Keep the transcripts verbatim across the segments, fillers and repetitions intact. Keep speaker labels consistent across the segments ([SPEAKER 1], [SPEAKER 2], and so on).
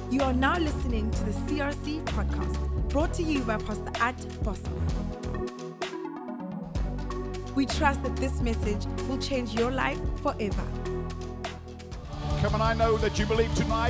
[SPEAKER 1] You are now listening to the C R C podcast, brought to you by Pastor At Boshoff. We trust that this message will change your life forever.
[SPEAKER 2] Come on, I know that you believe tonight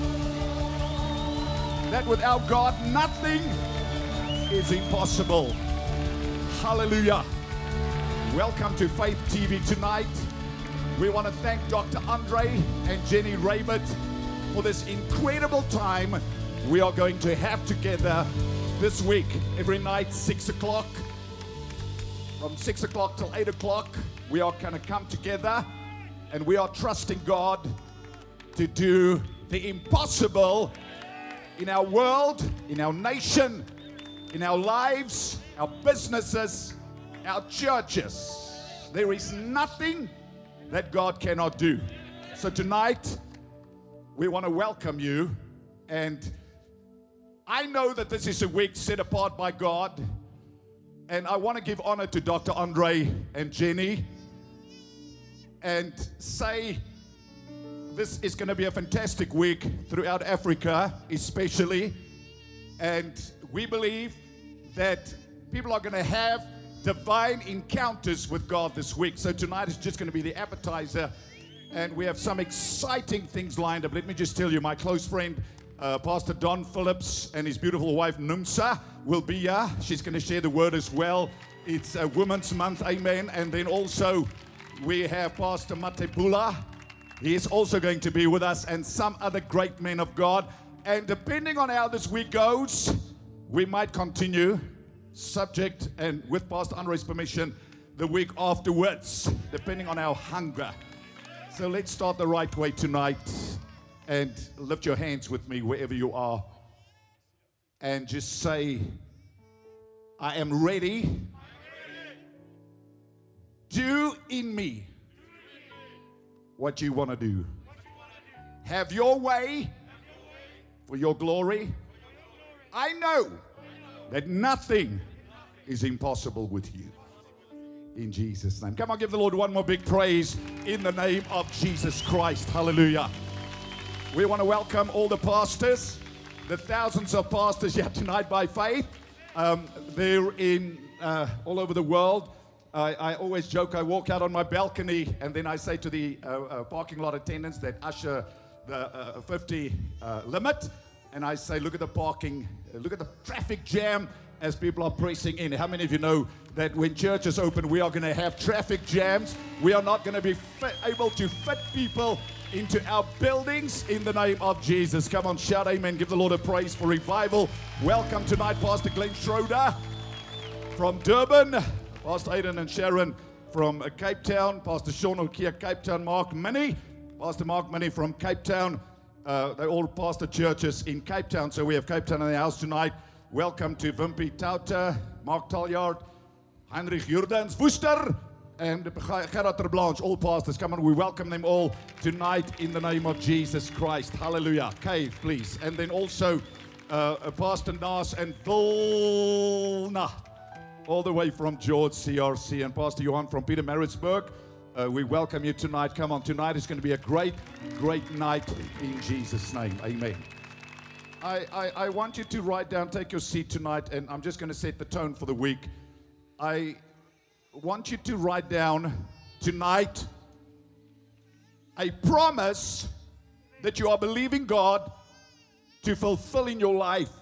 [SPEAKER 2] that without God, nothing is impossible. Hallelujah. Welcome to Faith T V tonight. We want to thank Doctor Andre and Jenny Raybert for this incredible time we are going to have together this week. Every night, six o'clock. From six o'clock till eight o'clock, we are going to come together and we are trusting God to do the impossible in our world, in our nation, in our lives, our businesses, our churches. There is nothing that God cannot do. So tonight, we want to welcome you, and I know that this is a week set apart by God, and I want to give honor to Doctor Andre and Jenny and say this is going to be a fantastic week throughout Africa, especially, and we believe that people are going to have divine encounters with God this week. So tonight is just going to be the appetizer, and we have some exciting things lined up. Let me just tell you, my close friend, uh, Pastor Don Phillips, and his beautiful wife, Numsa, will be here. She's going to share the word as well. It's a Women's Month, amen. And then also, we have Pastor Matebula. He is also going to be with us, and some other great men of God. And depending on how this week goes, we might continue, subject and with Pastor Andre's permission, the week afterwards, depending on our hunger. So let's start the right way tonight, and lift your hands with me wherever you are, and just say, I am ready. Do in me what you want to do. Have your way for your glory. I know that nothing is impossible with you. In Jesus' name. Come on, give the Lord one more big praise in the name of Jesus Christ. Hallelujah. We want to welcome all the pastors, the thousands of pastors here tonight by faith. Um, they're in uh, all over the world. I, I always joke, I walk out on my balcony and then I say to the uh, uh, parking lot attendants that usher the uh, fifty uh, limit, and I say, look at the parking, uh, look at the traffic jam as people are pressing in. How many of you know that when churches open, we are going to have traffic jams? We are not going to be fit, able to fit people into our buildings in the name of Jesus. Come on, shout amen. Give the Lord a praise for revival. Welcome tonight, Pastor Glenn Schroeder from Durban, Pastor Aidan and Sharon from uh, Cape Town, Pastor Sean Okia, Cape Town, Mark Minnie, Pastor Mark Minnie from Cape Town. Uh, they all pastor churches in Cape Town, so we have Cape Town in the house tonight. Welcome to Wimpy Tauta, Mark Talyard, Heinrich Jordans Woester, and Gerard Terblanche, all pastors. Come on, we welcome them all tonight in the name of Jesus Christ. Hallelujah. Cave, please. And then also uh, Pastor Nas and Vilna, all the way from George C R C, and Pastor Johan from Peter Maritzburg. Uh, we welcome you tonight. Come on, tonight is going to be a great, great night in Jesus' name. Amen. I, I, I want you to write down, take your seat tonight, and I'm just going to set the tone for the week. I want you to write down tonight a promise that you are believing God to fulfill in your life.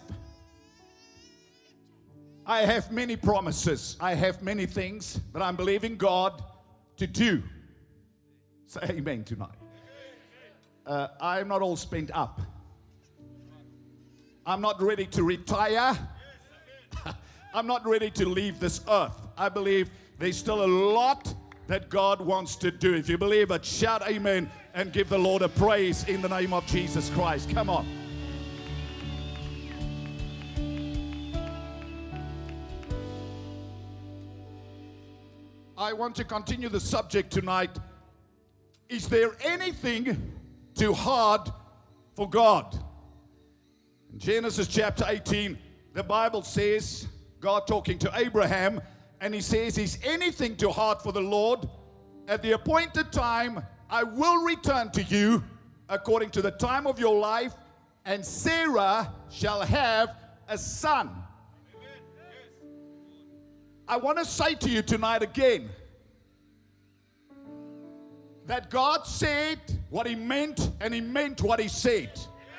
[SPEAKER 2] I have many promises. I have many things that I'm believing God to do. Say amen tonight. Uh, I'm not all spent up. I'm not ready to retire. I'm not ready to leave this earth. I believe there's still a lot that God wants to do. If you believe it, shout amen and give the Lord a praise in the name of Jesus Christ. Come on. I want to continue the subject tonight. Is there anything too hard for God? In Genesis chapter eighteen, the Bible says, God talking to Abraham, and he says, is anything too hard for the Lord? At the appointed time, I will return to you according to the time of your life and Sarah shall have a son. I want to say to you tonight again that God said what He meant, and He meant what He said.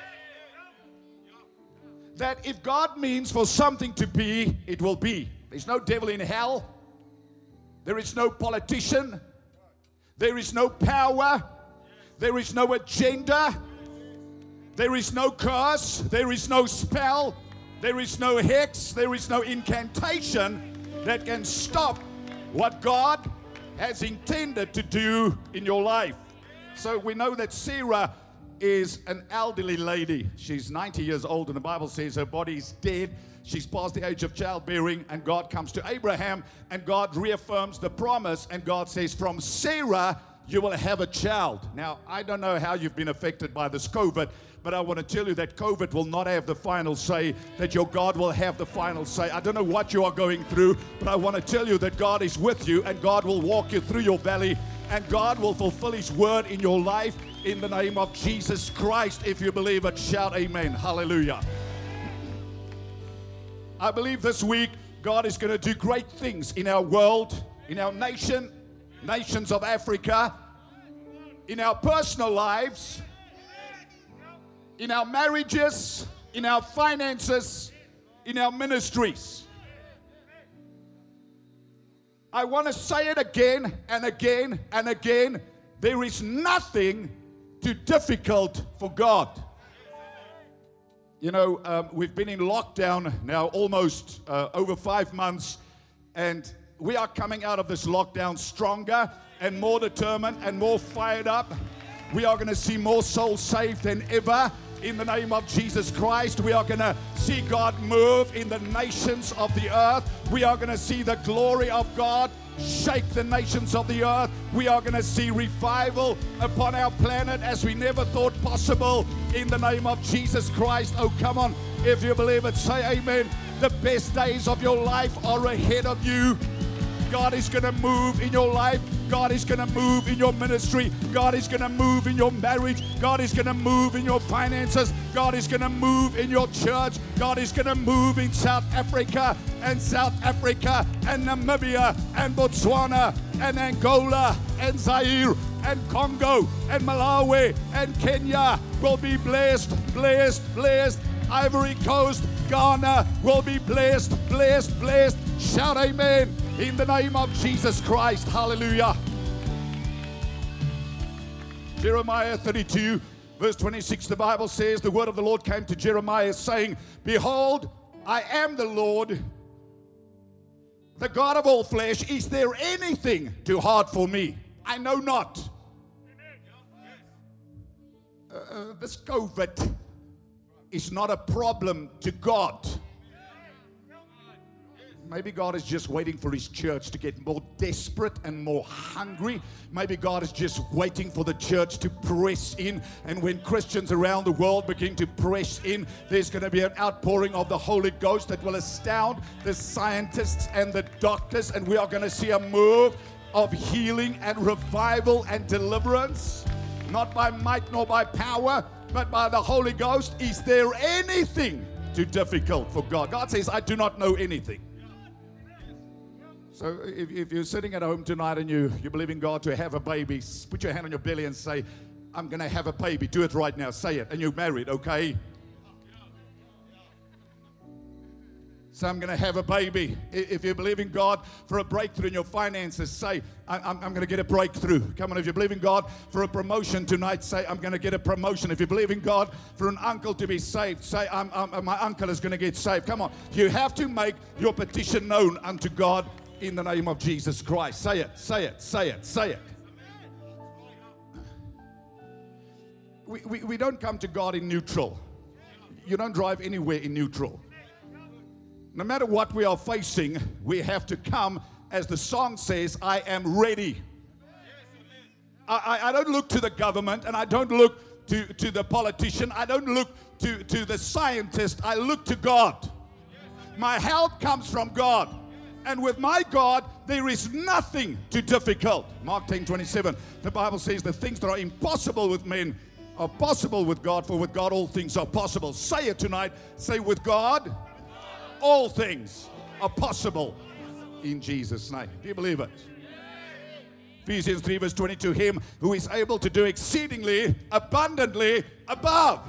[SPEAKER 2] That if God means for something to be, it will be. There's no devil in hell. There is no politician. There is no power. There is no agenda. There is no curse. There is no spell. There is no hex. There is no incantation that can stop what God has intended to do in your life. So we know that Sarah is an elderly lady. She's ninety years old, and the Bible says her body is dead. She's past the age of childbearing, and God comes to Abraham, and God reaffirms the promise, and God says, from Sarah you will have a child. Now, I don't know how you've been affected by this COVID, but I want to tell you that COVID will not have the final say, that your God will have the final say. I don't know what you are going through, but I want to tell you that God is with you, and God will walk you through your valley, and God will fulfill His word in your life in the name of Jesus Christ. If you believe it, shout amen. Hallelujah. I believe this week God is going to do great things in our world, in our nation, nations of Africa, in our personal lives, in our marriages, in our finances, in our ministries. I want to say it again and again and again. There is nothing too difficult for God. You know, um, we've been in lockdown now almost uh, over five months, and we are coming out of this lockdown stronger and more determined and more fired up. We are going to see more souls saved than ever in the name of Jesus Christ. We are going to see God move in the nations of the earth. We are going to see the glory of God shake the nations of the earth. We are going to see revival upon our planet as we never thought possible in the name of Jesus Christ. Oh, come on. If you believe it, say amen. The best days of your life are ahead of you. God is going to move in your life. God is going to move in your ministry. God is going to move in your marriage. God is going to move in your finances. God is going to move in your church. God is going to move in South Africa and South Africa and Namibia and Botswana and Angola and Zaire and Congo and Malawi and Kenya will be blessed, blessed, blessed. Ivory Coast, Ghana will be blessed, blessed, blessed. Shout amen in the name of Jesus Christ. Hallelujah. Jeremiah thirty-two, verse twenty-six, the Bible says, the word of the Lord came to Jeremiah saying, behold, I am the Lord, the God of all flesh. Is there anything too hard for me? I know not. Uh, uh, this COVID is not a problem to God. Maybe God is just waiting for His church to get more desperate and more hungry. Maybe God is just waiting for the church to press in. And when Christians around the world begin to press in, there's going to be an outpouring of the Holy Ghost that will astound the scientists and the doctors. And we are going to see a move of healing and revival and deliverance. Not by might nor by power, but by the Holy Ghost. Is there anything too difficult for God? God says, I do not know anything. So if, if you're sitting at home tonight and you, you believe in God to have a baby, put your hand on your belly and say, I'm going to have a baby. Do it right now. Say it. And you're married, okay? So I'm going to have a baby. If you believe in God for a breakthrough in your finances, say, I'm, I'm going to get a breakthrough. Come on, if you believe in God for a promotion tonight, say, I'm going to get a promotion. If you believe in God for an uncle to be saved, say, I'm, I'm, my uncle is going to get saved. Come on. You have to make your petition known unto God in the name of Jesus Christ. Say it, say it, say it, say it. We, we, we don't come to God in neutral. You don't drive anywhere in neutral. No matter what we are facing, we have to come, as the song says, I am ready. I, I, I don't look to the government, and I don't look to, to the politician. I don't look to, to the scientist. I look to God. My help comes from God. And with my God, there is nothing too difficult. Mark ten twenty-seven, the Bible says the things that are impossible with men are possible with God, for with God all things are possible. Say it tonight. Say, with God, all things are possible in Jesus' name. Do you believe it? Ephesians three verse twenty-two, him who is able to do exceedingly abundantly above.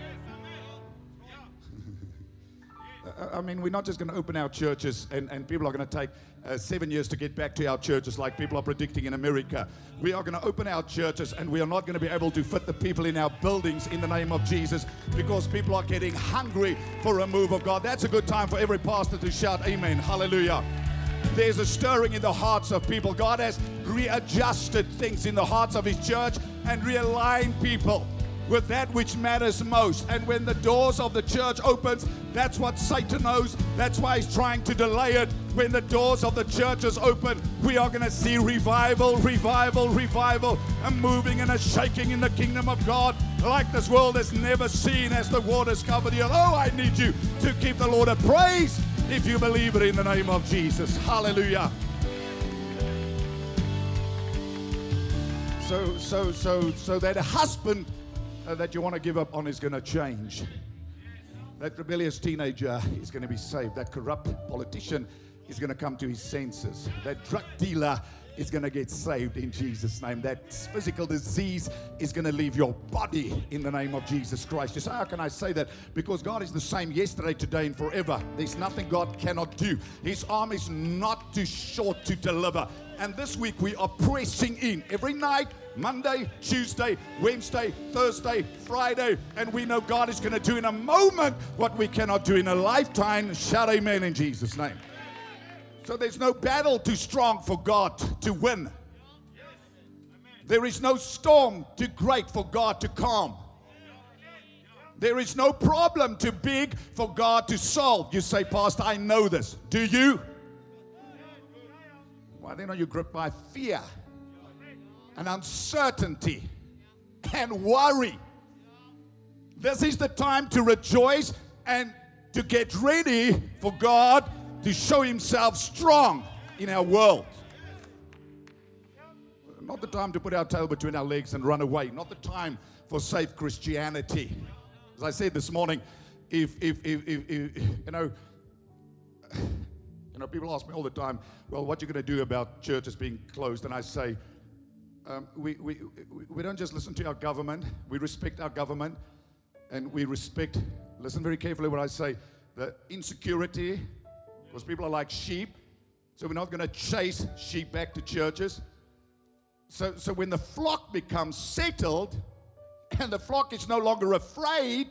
[SPEAKER 2] I mean, we're not just going to open our churches and, and people are going to take uh, seven years to get back to our churches like people are predicting in America. We are going to open our churches and we are not going to be able to fit the people in our buildings in the name of Jesus because people are getting hungry for a move of God. That's a good time for every pastor to shout amen. Hallelujah. There's a stirring in the hearts of people. God has readjusted things in the hearts of His church and realigned people with that which matters most. And when the doors of the church opens, that's what Satan knows. That's why he's trying to delay it. When the doors of the churches open, we are going to see revival, revival, revival, a moving and a shaking in the kingdom of God like this world has never seen as the waters cover the earth. Oh, I need you to give the Lord a praise if you believe it in the name of Jesus. Hallelujah. So, so, so, so that a husband Uh, that you want to give up on is going to change. That rebellious teenager is going to be saved. That corrupt politician is going to come to his senses. That drug dealer is going to get saved in Jesus' name. That physical disease is going to leave your body in the name of Jesus Christ. You say, how can I say that? Because God is the same yesterday, today, and forever. There's nothing God cannot do. His arm is not too short to deliver. And this week we are pressing in every night, Monday, Tuesday, Wednesday, Thursday, Friday, and we know God is going to do in a moment what we cannot do in a lifetime. Shout amen in Jesus' name. So there's no battle too strong for God to win. There is no storm too great for God to calm. There is no problem too big for God to solve. You say, Pastor, I know this. Do you? Why then are you gripped by fear and uncertainty and worry? This is the time to rejoice and to get ready for God to show Himself strong in our world. Not the time to put our tail between our legs and run away. Not the time for safe Christianity. As I said this morning, if, if, if, if, if you know, you know, people ask me all the time, well, what are you going to do about churches being closed? And I say, um, we, we, we don't just listen to our government. We respect our government. And we respect, listen very carefully what I say, the insecurity, because people are like sheep. So we're not going to chase sheep back to churches. So, so when the flock becomes settled and the flock is no longer afraid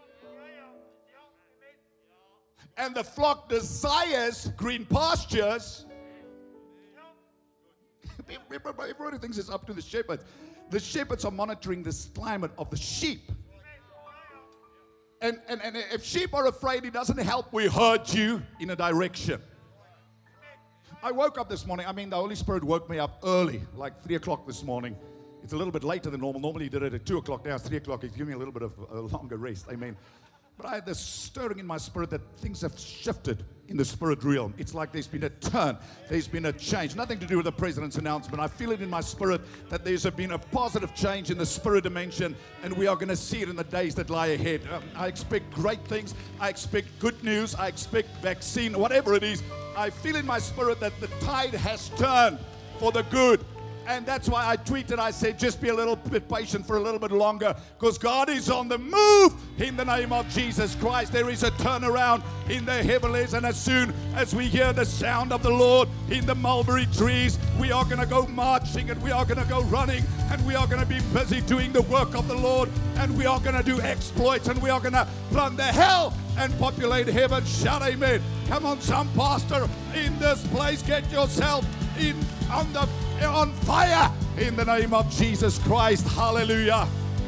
[SPEAKER 2] and the flock desires green pastures, everybody thinks it's up to the shepherd. The shepherds are monitoring this climate of the sheep. And, and, and if sheep are afraid, it doesn't help we herd you in a direction. I woke up this morning. I mean, the Holy Spirit woke me up early, like three o'clock this morning. It's a little bit later than normal. Normally, He did it at two o'clock. Now it's three o'clock. He's giving me a little bit of a longer rest. Amen. But I had this stirring in my spirit that things have shifted in the spirit realm. It's like there's been a turn. There's been a change. Nothing to do with the president's announcement. I feel it in my spirit that there's been a positive change in the spirit dimension, and we are going to see it in the days that lie ahead. Um, I expect great things. I expect good news. I expect vaccine, whatever it is. I feel in my spirit that the tide has turned for the good. And that's why I tweeted, I said, just be a little bit patient for a little bit longer, because God is on the move in the name of Jesus Christ. There is a turnaround in the heavens, and as soon as we hear the sound of the Lord in the mulberry trees, we are going to go marching, and we are going to go running, and we are going to be busy doing the work of the Lord, and we are going to do exploits, and we are going to plunder hell and populate heaven. Shout amen. Come on, some pastor in this place, get yourself in on the on fire in the name of Jesus Christ. Hallelujah.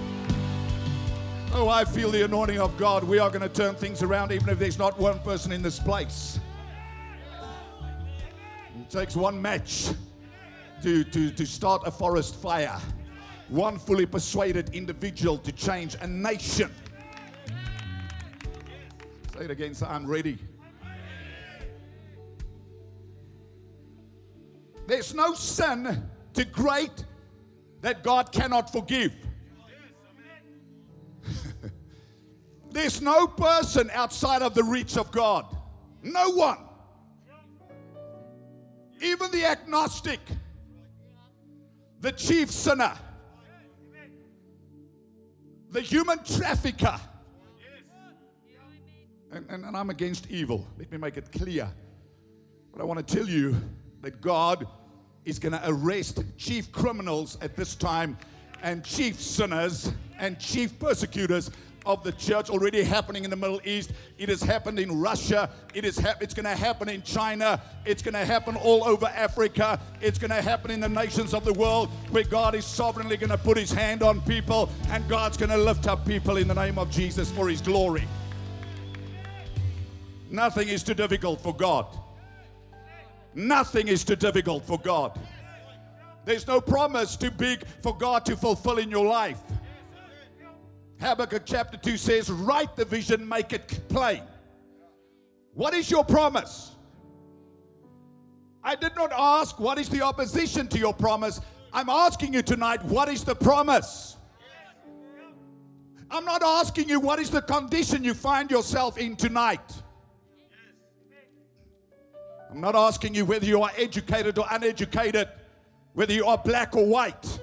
[SPEAKER 2] Oh, I feel the anointing of God. We are going to turn things around even if there's not one person in this place. It takes one match to, to, to start a forest fire. One fully persuaded individual to change a nation. Say it again, say, I'm ready. There's no sin too great that God cannot forgive. There's no person outside of the reach of God. No one. Even the agnostic, the chief sinner, the human trafficker. And, and, and I'm against evil. Let me make it clear. But I want to tell you that God is going to arrest chief criminals at this time and chief sinners and chief persecutors of the church. Already happening in the Middle East. It has happened in Russia. It is ha- it's going to happen in China. It's going to happen all over Africa. It's going to happen in the nations of the world where God is sovereignly going to put his hand on people, and God's going to lift up people in the name of Jesus for his glory. Nothing is too difficult for God. Nothing is too difficult for God. There's no promise too big for God to fulfill in your life. Habakkuk chapter two says, write the vision, make it plain. What is your promise? I did not ask what is the opposition to your promise. I'm asking you tonight, what is the promise? I'm not asking you what is the condition you find yourself in tonight. I'm not asking you whether you are educated or uneducated, whether you are black or white.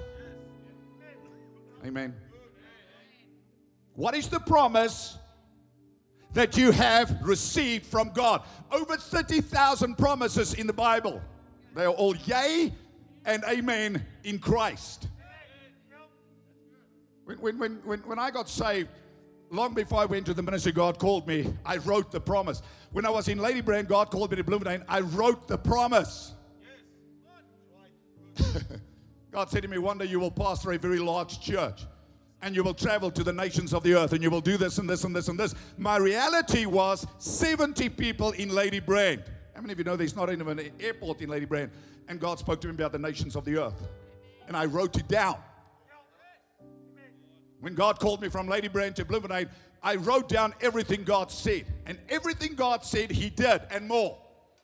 [SPEAKER 2] Amen. What is the promise that you have received from God? Over thirty thousand promises in the Bible. They are all yea and amen in Christ. When, when, when, when, when I got saved, long before I went to the ministry, God called me. I wrote the promise. When I was in Ladybrand, God called me to Bloemfontein. I wrote the promise. God said to me, one day you will pastor a very large church. And you will travel to the nations of the earth, and you will do this and this and this and this. My reality was seventy people in Ladybrand. How many of you know there's not even an airport in Ladybrand? And God spoke to me about the nations of the earth. And I wrote it down. When God called me from Ladybrand to Bloemfontein, I wrote down everything God said. And everything God said, he did, and more.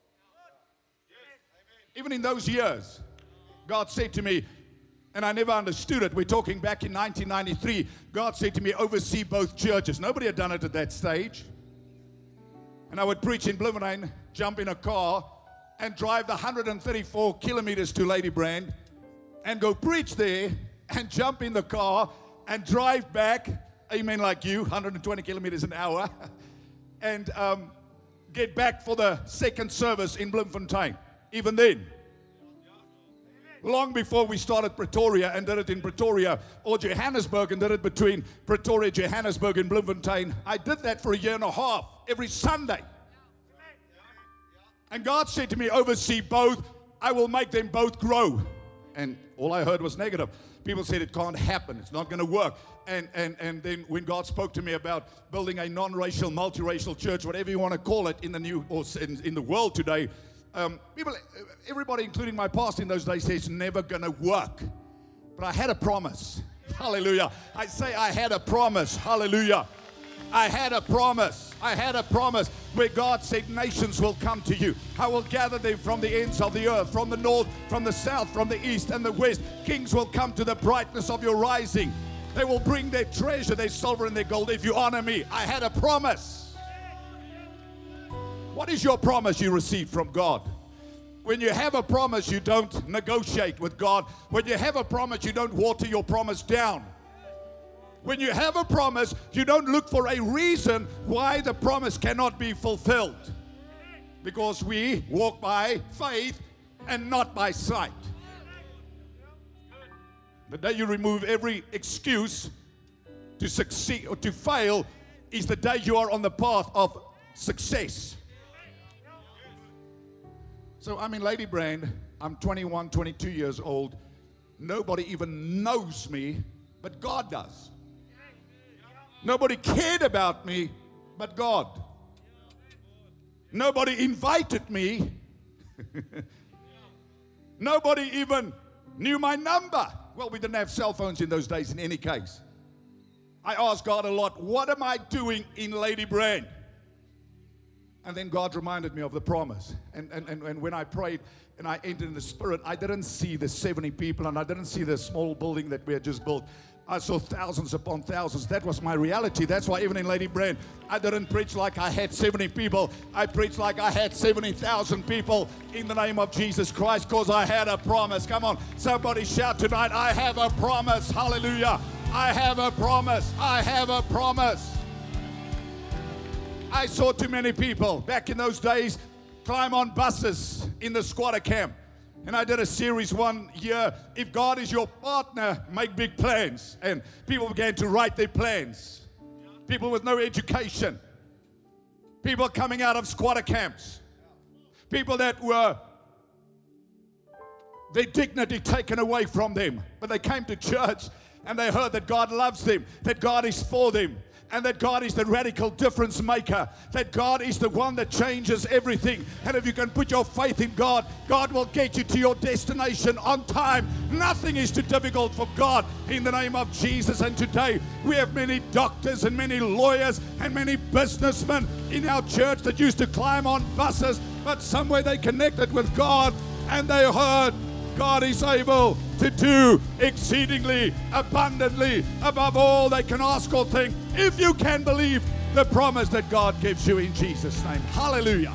[SPEAKER 2] Even in those years, God said to me, and I never understood it. We're talking back in nineteen ninety-three. God said to me, oversee both churches. Nobody had done it at that stage. And I would preach in Bloemfontein, jump in a car, and drive the one hundred thirty-four kilometers to Ladybrand, and go preach there, and jump in the car, and drive back, amen like you, one hundred twenty kilometers an hour, and um, get back for the second service in Bloemfontein. Even then. Long before we started Pretoria and did it in Pretoria or Johannesburg and did it between Pretoria, Johannesburg and Bloemfontein, I did that for a year and a half, every Sunday. And God said to me, oversee both, I will make them both grow. And all I heard was negative. People said it can't happen, it's not going to work. And, and, and then when God spoke to me about building a non-racial, multiracial church, whatever you want to call it in the new or in, in the world today, Um, people, everybody, including my pastor in those days, says it's never going to work. But I had a promise. Hallelujah. I say I had a promise. Hallelujah. I had a promise. I had a promise where God said nations will come to you. I will gather them from the ends of the earth, from the north, from the south, from the east and the west. Kings will come to the brightness of your rising. They will bring their treasure, their silver and their gold if you honor me. I had a promise. What is your promise you received from God? When you have a promise, you don't negotiate with God. When you have a promise, you don't water your promise down. When you have a promise, you don't look for a reason why the promise cannot be fulfilled. Because we walk by faith and not by sight. The day you remove every excuse to succeed or to fail is the day you are on the path of success. So I'm in Ladybrand. I'm twenty-one, twenty-two years old. Nobody even knows me, but God does. Nobody cared about me, but God. Nobody invited me. Nobody even knew my number. Well, we didn't have cell phones in those days in any case. I asked God a lot, what am I doing in Ladybrand? And then God reminded me of the promise. And, and, and, and when I prayed and I entered in the Spirit, I didn't see the seventy people and I didn't see the small building that we had just built. I saw thousands upon thousands. That was my reality. That's why even in Lady Brand, I didn't preach like I had seventy people. I preached like I had seventy thousand people in the name of Jesus Christ, because I had a promise. Come on, somebody shout tonight, I have a promise. Hallelujah. I have a promise. I have a promise. I saw too many people back in those days climb on buses in the squatter camp. And I did a series one year, If God is Your Partner, Make Big Plans. And people began to write their plans. People with no education. People coming out of squatter camps. People that were, their dignity taken away from them. But they came to church and they heard that God loves them, that God is for them, and that God is the radical difference maker, that God is the one that changes everything. And if you can put your faith in God, God will get you to your destination on time. Nothing is too difficult for God in the name of Jesus. And today we have many doctors and many lawyers and many businessmen in our church that used to climb on buses, but somewhere they connected with God and they heard God is able to do exceedingly abundantly above all they can ask or think, if you can believe the promise that God gives you in Jesus' name. Hallelujah.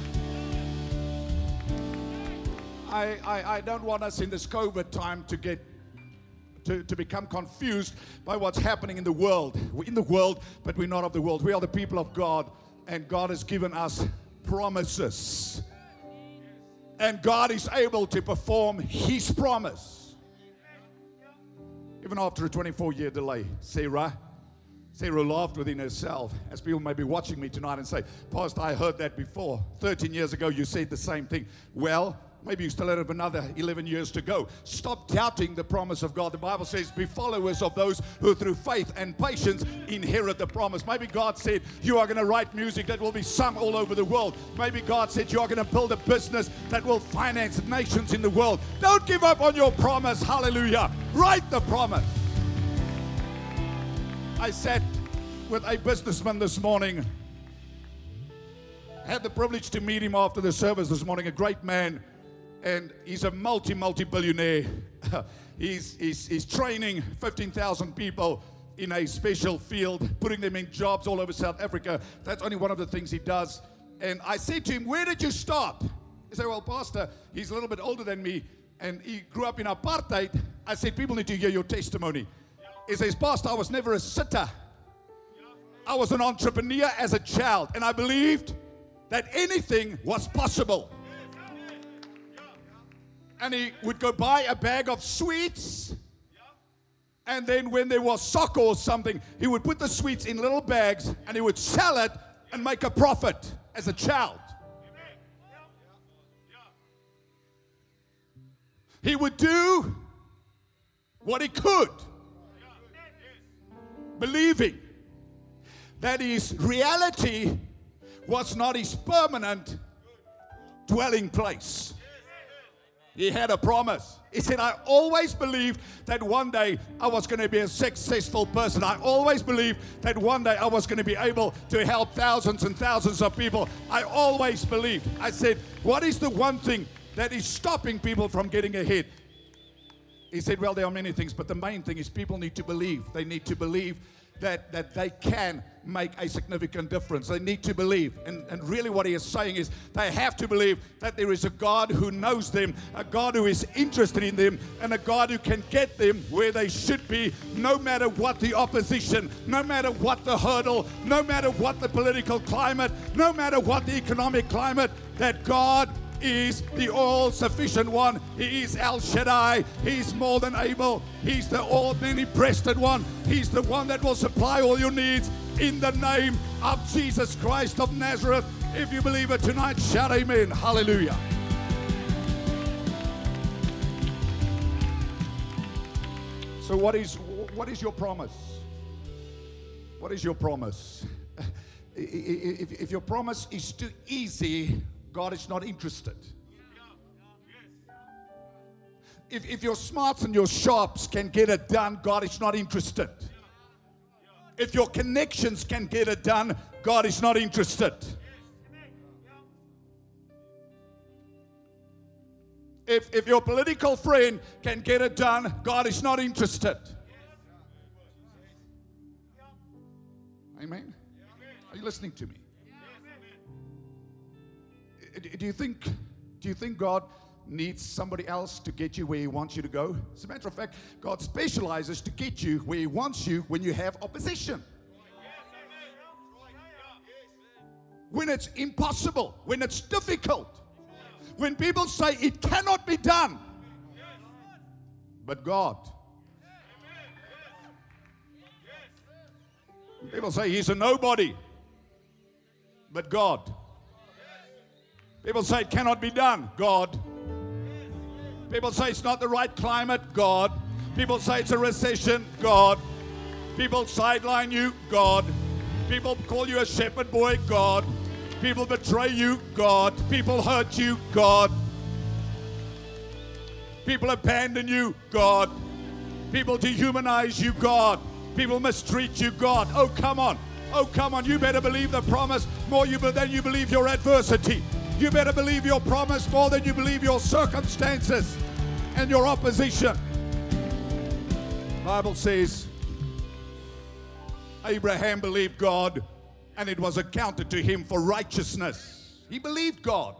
[SPEAKER 2] I, I, I don't want us in this COVID time to get to, to become confused by what's happening in the world. We're in the world, but we're not of the world. We are the people of God, and God has given us promises. And God is able to perform His promise. Even after a twenty-four year delay, Sarah, Sarah laughed within herself, as people may be watching me tonight and say, Pastor, I heard that before. thirteen years ago, you said the same thing. Well, maybe you still have another eleven years to go. Stop doubting the promise of God. The Bible says, be followers of those who through faith and patience inherit the promise. Maybe God said, you are going to write music that will be sung all over the world. Maybe God said, you are going to build a business that will finance nations in the world. Don't give up on your promise. Hallelujah. Write the promise. I sat with a businessman this morning. I had the privilege to meet him after the service this morning, a great man. And he's a multi, multi-billionaire. he's, he's, he's training fifteen thousand people in a special field, putting them in jobs all over South Africa. That's only one of the things he does. And I said to him, where did you start? He said, well, Pastor, he's a little bit older than me, and he grew up in apartheid. I said, people need to hear your testimony. He says, Pastor, I was never a sitter. I was an entrepreneur as a child, and I believed that anything was possible. And he would go buy a bag of sweets. And then when there was soccer or something, he would put the sweets in little bags and he would sell it and make a profit as a child. He would do what he could, believing that his reality was not his permanent dwelling place. He had a promise. He said, I always believed that one day I was going to be a successful person. I always believed that one day I was going to be able to help thousands and thousands of people. I always believed. I said, what is the one thing that is stopping people from getting ahead? He said, well, there are many things, but the main thing is people need to believe. They need to believe that, that they can make a significant difference. They need to believe. And, and really what he is saying is they have to believe that there is a God who knows them, a God who is interested in them, and a God who can get them where they should be, no matter what the opposition, no matter what the hurdle, no matter what the political climate, no matter what the economic climate, that God is the all-sufficient one. He is El Shaddai. He's more than able. He's the all-many-breasted one. He's the one that will supply all your needs in the name of Jesus Christ of Nazareth. If you believe it tonight, shout amen. Hallelujah. So what is what is your promise? What is your promise? If, if your promise is too easy, God is not interested. If, if your smarts and your sharps can get it done, God is not interested. If your connections can get it done, God is not interested. If, if your political friend can get it done, God is not interested. Amen? Are you listening to me? Do you think, do you think God needs somebody else to get you where He wants you to go? As a matter of fact, God specializes to get you where He wants you when you have opposition. When it's impossible, when it's difficult, when people say it cannot be done. But God. People say He's a nobody. But God. People say it cannot be done. God. People say it's not the right climate. God. People say it's a recession. God. People sideline you. God. People call you a shepherd boy. God. People betray you. God. People hurt you. God. People abandon you. God. People dehumanize you. God. People mistreat you. God. Oh, come on. Oh, come on. You better believe the promise more you, than you believe your adversity. You better believe your promise more than you believe your circumstances and your opposition. The Bible says Abraham believed God and it was accounted to him for righteousness. He believed God.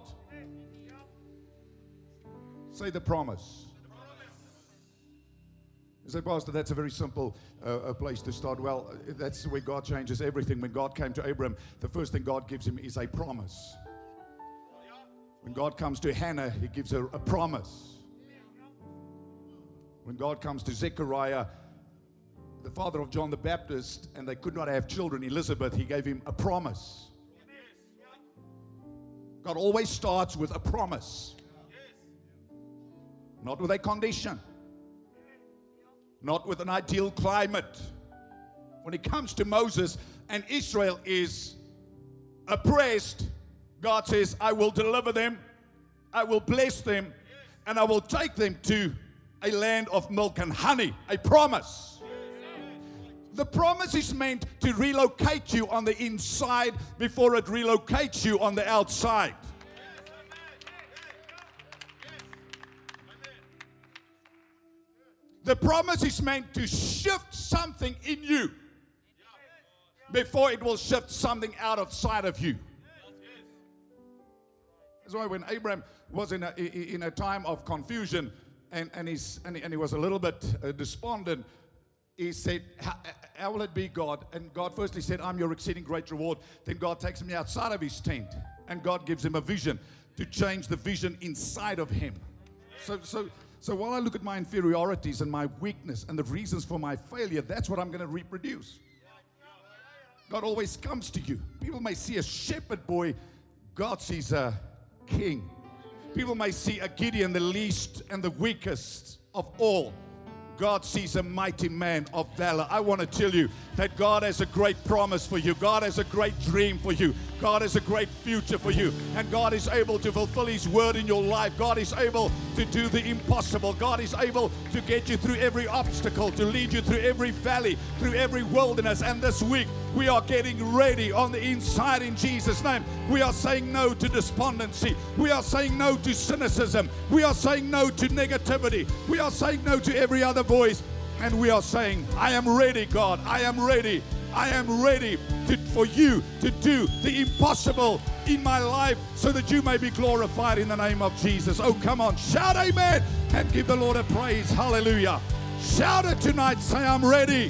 [SPEAKER 2] Say the promise. You say, Pastor, that's a very simple uh, place to start. Well, that's where God changes everything. When God came to Abraham, the first thing God gives him is a promise. When God comes to Hannah, He gives her a promise. When God comes to Zechariah, the father of John the Baptist, and they could not have children, Elizabeth, He gave him a promise. God always starts with a promise. Not with a condition. Not with an ideal climate. When it comes to Moses and Israel is oppressed, God says, I will deliver them, I will bless them, and I will take them to a land of milk and honey. A promise. The promise is meant to relocate you on the inside before it relocates you on the outside. The promise is meant to shift something in you before it will shift something outside of you. That's why when Abraham was in a, in a time of confusion and, and, he's, and, he, and he was a little bit uh, despondent, he said, how, how will it be, God? And God firstly said, I'm your exceeding great reward. Then God takes him outside of his tent and God gives him a vision to change the vision inside of him. So, so, so while I look at my inferiorities and my weakness and the reasons for my failure, that's what I'm going to reproduce. God always comes to you. People may see a shepherd boy, God sees a king. People may see a Gideon, the least and the weakest of all. God sees a mighty man of valor. I want to tell you that God has a great promise for you. God has a great dream for you. God has a great future for you. And God is able to fulfill His word in your life. God is able to do the impossible. God is able to get you through every obstacle, to lead you through every valley, through every wilderness. And this week, we are getting ready on the inside in Jesus' name. We are saying no to despondency. We are saying no to cynicism. We are saying no to negativity. We are saying no to every other voice. And we are saying, I am ready, God. I am ready. I am ready to, for you to do the impossible in my life so that you may be glorified in the name of Jesus. Oh, come on. Shout amen and give the Lord a praise. Hallelujah. Shout it tonight. Say, I'm ready.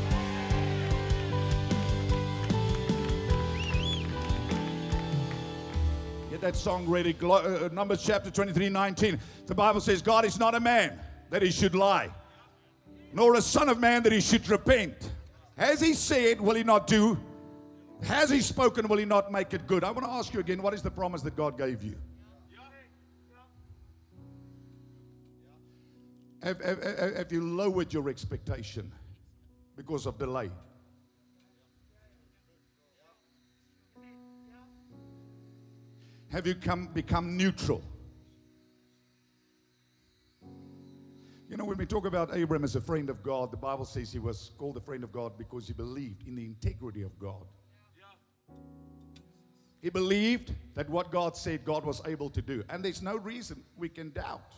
[SPEAKER 2] Get that song ready. Uh, Numbers chapter twenty-three, nineteen. The Bible says, God is not a man that He should lie, nor a son of man that He should repent. Has He said, will He not do? Has He spoken, will He not make it good? I want to ask you again, what is the promise that God gave you? Have, have, have you lowered your expectation because of delay? Have you come, become neutral? You know, when we talk about Abraham as a friend of God, the Bible says he was called a friend of God because he believed in the integrity of God. He believed that what God said, God was able to do. And there's no reason we can doubt.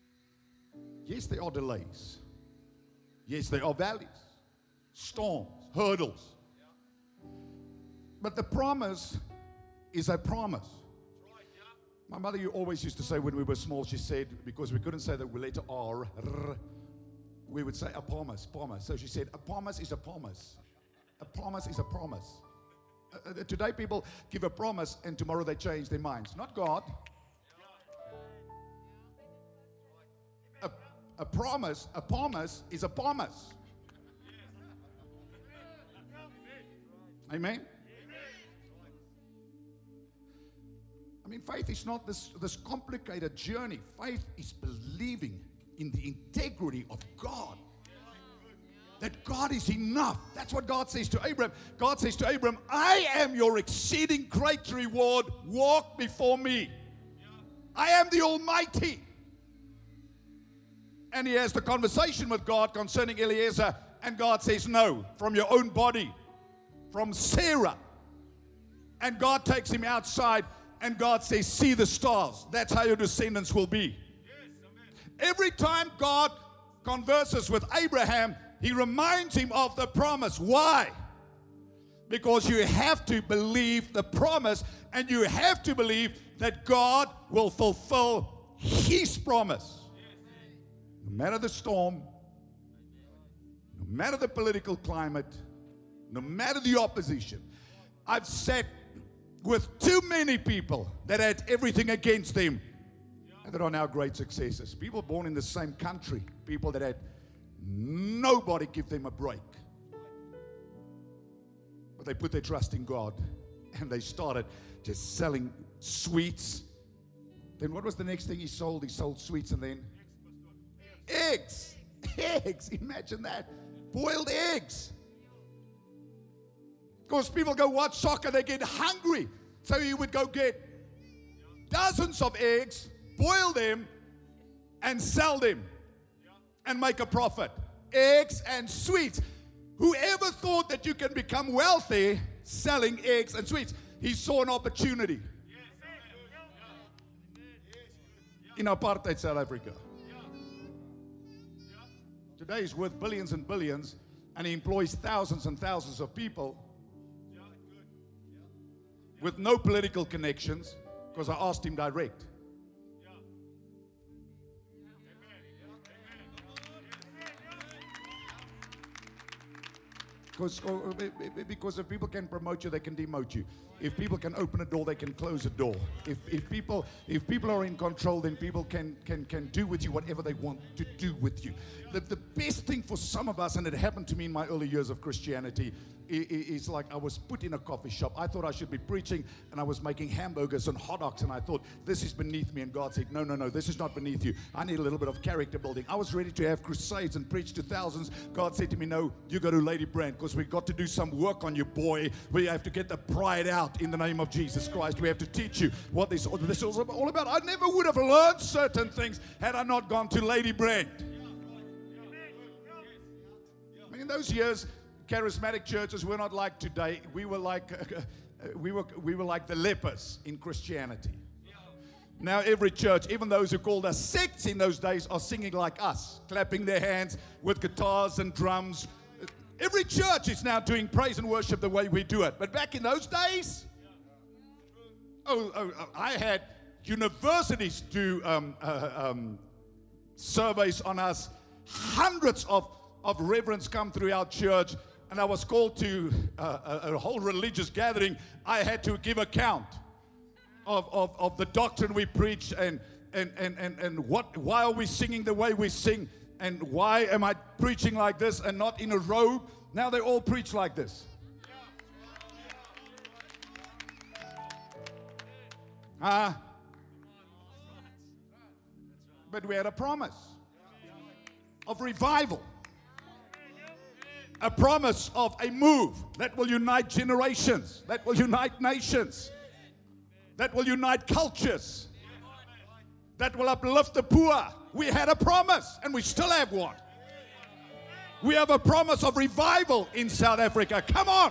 [SPEAKER 2] Yes, there are delays. Yes, there are valleys, storms, hurdles. But the promise is a promise. My mother always used to say when we were small, she said, because we couldn't say the letter R, r we would say a promise, promise. So she said, a promise is a promise. A promise is a promise. Uh, today people give a promise and tomorrow they change their minds. Not God. A, a promise, a promise is a promise. Amen? I mean, faith is not this, this complicated journey. Faith is believing in the integrity of God. That God is enough. That's what God says to Abraham. God says to Abraham, I am your exceeding great reward. Walk before me. I am the Almighty. And he has the conversation with God concerning Eliezer. And God says, no, from your own body. From Sarah. And God takes him outside. And God says, see the stars. That's how your descendants will be. Every time God converses with Abraham, he reminds him of the promise. Why? Because you have to believe the promise, and you have to believe that God will fulfill his promise. No matter the storm, no matter the political climate, no matter the opposition. I've sat with too many people that had everything against them, and that are now great successes. People born in the same country, people that had nobody give them a break. But they put their trust in God, and they started just selling sweets. Then what was the next thing he sold? He sold sweets and then eggs. Eggs, imagine that. Boiled eggs. Because people go watch soccer, they get hungry. So he would go get dozens of eggs, boil them, and sell them, and make a profit. Eggs and sweets. Whoever thought that you can become wealthy selling eggs and sweets? He saw an opportunity in apartheid South Africa. Today he's worth billions and billions, and he employs thousands and thousands of people with no political connections, because I asked him direct. Because, because if people can promote you, they can demote you. If people can open a door, they can close a door. If, if people if people are in control, then people can, can, can do with you whatever they want to do with you. The, the best thing for some of us, and it happened to me in my early years of Christianity, is like I was put in a coffee shop. I thought I should be preaching, and I was making hamburgers and hot dogs, and I thought, this is beneath me. And God said, no, no, no, this is not beneath you. I need a little bit of character building. I was ready to have crusades and preach to thousands. God said to me, no, you go to Lady Brand, because we've got to do some work on you, boy. We have to get the pride out in the name of Jesus Christ. We have to teach you what this, this is all about. I never would have learned certain things had I not gone to Lady Brand. I mean, in those years, charismatic churches were not like today. We were like uh, uh, we were we were like the lepers in Christianity. Now every church, even those who called us sects in those days, are singing like us, clapping their hands with guitars and drums. Every church is now doing praise and worship the way we do it. But back in those days, oh, oh I had universities do um, uh, um, surveys on us. Hundreds of of reverends come through our church. And I was called to uh, a, a whole religious gathering. I had to give account of, of, of the doctrine we preach, and, and, and, and, and what, why are we singing the way we sing, and why am I preaching like this and not in a robe? Now they all preach like this. Ah, uh, but we had a promise of revival. A promise of a move that will unite generations, that will unite nations, that will unite cultures, that will uplift the poor. We had a promise, and we still have one. We have a promise of revival in South Africa. Come on.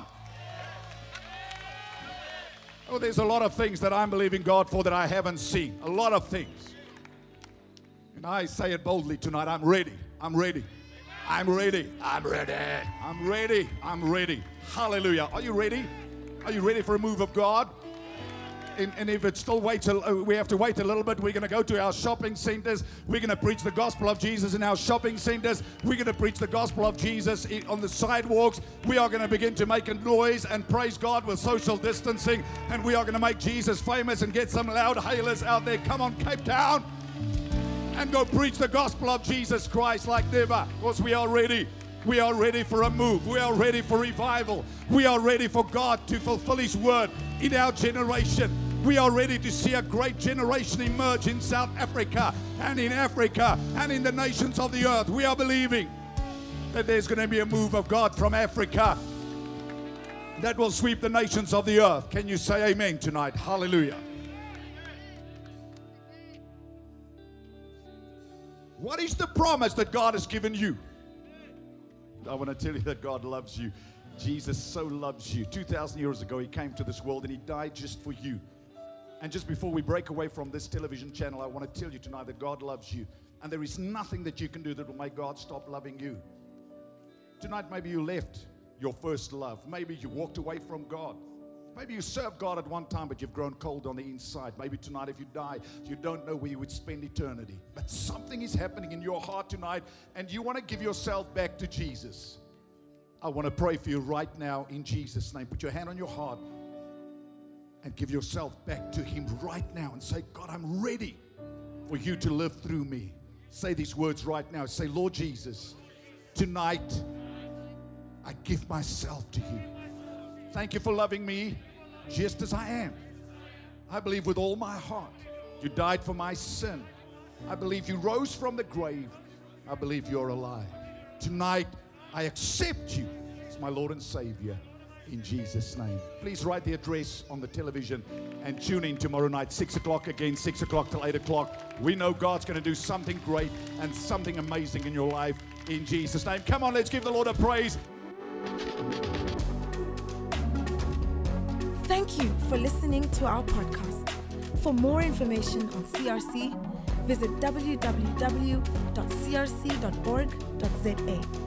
[SPEAKER 2] Oh, there's a lot of things that I'm believing God for that I haven't seen. A lot of things. And I say it boldly tonight. I'm ready. I'm ready. I'm ready. I'm ready. I'm ready. I'm ready. Hallelujah. Are you ready? Are you ready for a move of God? And, and if it still waits, a, we have to wait a little bit. We're going to go to our shopping centers. We're going to preach the gospel of Jesus in our shopping centers. We're going to preach the gospel of Jesus on the sidewalks. We are going to begin to make a noise and praise God with social distancing. And we are going to make Jesus famous and get some loud hailers out there. Come on, Cape Town. And go preach the gospel of Jesus Christ like never. Because we are ready. We are ready for a move. We are ready for revival. We are ready for God to fulfill His word in our generation. We are ready to see a great generation emerge in South Africa and in Africa and in the nations of the earth. We are believing that there's going to be a move of God from Africa that will sweep the nations of the earth. Can you say amen tonight? Hallelujah. What is the promise that God has given you? I want to tell you that God loves you. Jesus so loves you. two thousand years ago, He came to this world and He died just for you. And just before we break away from this television channel, I want to tell you tonight that God loves you. And there is nothing that you can do that will make God stop loving you. Tonight, maybe you left your first love. Maybe you walked away from God. Maybe you served God at one time, but you've grown cold on the inside. Maybe tonight, if you die, you don't know where you would spend eternity. But something is happening in your heart tonight, and you want to give yourself back to Jesus. I want to pray for you right now in Jesus' name. Put your hand on your heart and give yourself back to Him right now and say, God, I'm ready for you to live through me. Say these words right now. Say, Lord Jesus, tonight I give myself to you. Thank you for loving me just as I am. I believe with all my heart you died for my sin. I believe you rose from the grave. I believe you're alive. Tonight, I accept you as my Lord and Savior in Jesus' name. Please write the address on the television and tune in tomorrow night, six o'clock again, six o'clock till eight o'clock. We know God's going to do something great and something amazing in your life in Jesus' name. Come on, let's give the Lord a praise.
[SPEAKER 1] Thank you for listening to our podcast. For more information on C R C, visit w w w dot c r c dot org dot z a.